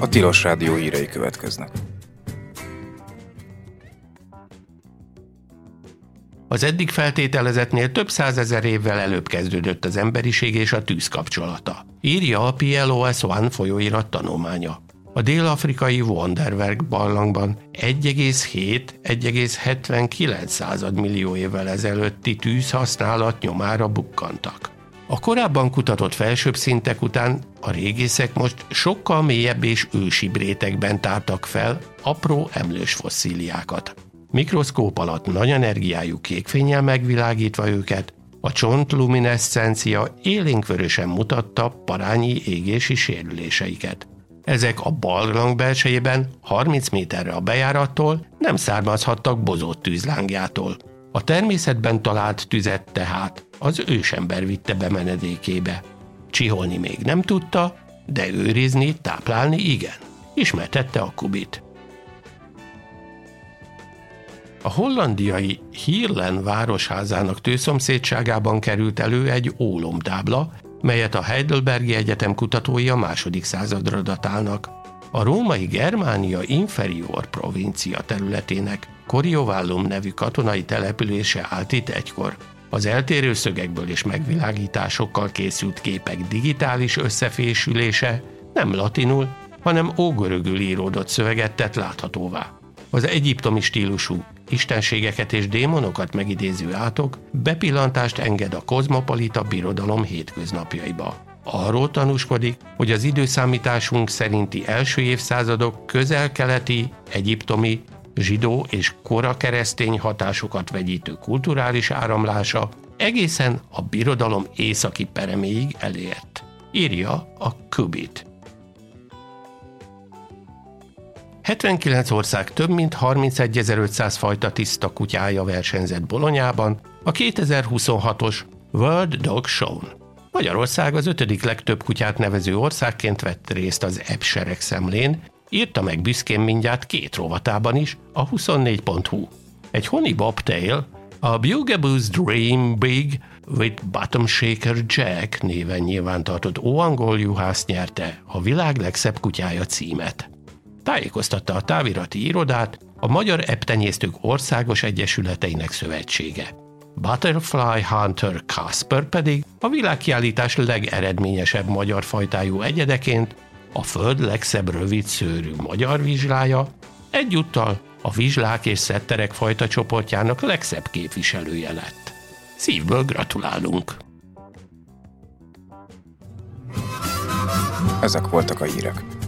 Tilos Rádió hírei következnek. Az eddig feltételezettnél több százezer évvel előbb kezdődött az emberiség és a tűz kapcsolata, írja a PLOS One folyóirat tanulmánya. A dél-afrikai Wonderwerk barlangban 1,7-1,79 millió évvel ezelőtti tűzhasználat nyomára bukkantak. A korábban kutatott felsőbb szintek után a régészek most sokkal mélyebb és ősibb rétegben tártak fel apró emlős fosszíliákat. Mikroszkóp alatt nagy energiájú kékfénnyel megvilágítva őket, a csontlumineszcencia élénkvörösen mutatta parányi égési sérüléseiket. Ezek a barlang belsejében 30 méterre a bejárattól nem származhattak bozott tűzlángjától. A természetben talált tüzet tehát az ősember vitte be menedékébe. Csiholni még nem tudta, de őrizni, táplálni igen. Ismertette a kubit. A hollandiai Heerlen városházának tőszomszédságában került elő egy ólomtábla, melyet a Heidelbergi Egyetem kutatói a II. Századra datálnak. A római Germánia Inferior provincia területének Coriovallum nevű katonai települése állt itt egykor. Az eltérő szögekből és megvilágításokkal készült képek digitális összefésülése nem latinul, hanem ógörögül íródott szöveget tett láthatóvá. Az egyiptomi stílusú, istenségeket és démonokat megidéző átok bepillantást enged a kozmopolita birodalom hétköznapjaiba. Arról tanúskodik, hogy az időszámításunk szerinti első évszázadok közel-keleti, egyiptomi, zsidó és kora keresztény hatásokat vegyítő kulturális áramlása egészen a birodalom északi pereméig elért, írja a Kubit. 79 ország több mint 31.500 fajta tiszta kutyája versenyzett Bolonyában a 2026-os World Dog Show-n. Magyarország az 5. legtöbb kutyát nevező országként vett részt az EBS-sereg szemlén, írta meg büszkén mindjárt 2 rovatában is a 24.hu. Egy Honey Bobtail, a Bugaboo's Dream Big with Bottom Shaker Jack néven nyilvántartott óangol juhász nyerte a világ legszebb kutyája címet. Tájékoztatta a távirati irodát a Magyar Ebbtenyésztők Országos Egyesületeinek Szövetsége. Butterfly Hunter Kasper pedig a világkiállítás legeredményesebb magyar fajtájú egyedeként a föld legszebb rövidszőrű magyar vizslája, egyúttal a vizslák és szetterek fajta csoportjának legszebb képviselője lett. Szívből gratulálunk! Ezek voltak a hírek.